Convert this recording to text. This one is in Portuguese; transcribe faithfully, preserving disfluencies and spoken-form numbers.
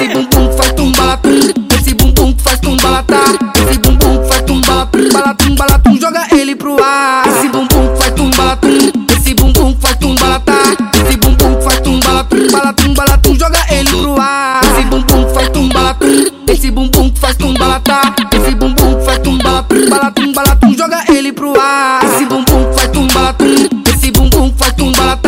esse bumbum faz tumbalatum, esse bumbum faz tumbalatá, esse bumbum faz tumbalatum, balatum, balatum, joga ele pro ar. Esse bumbum faz tumbalatum, esse bumbum faz tumbalatá, esse bumbum faz tumbalatum, balatum, balatum, joga ele pro ar. Esse bumbum faz tumbalatum, esse bumbum faz tumbalatá, esse bumbum faz tumbalatum, balatum, balatum, joga ele pro ar. Esse bumbum faz tumbalatum, esse bumbum faz tumbalatum.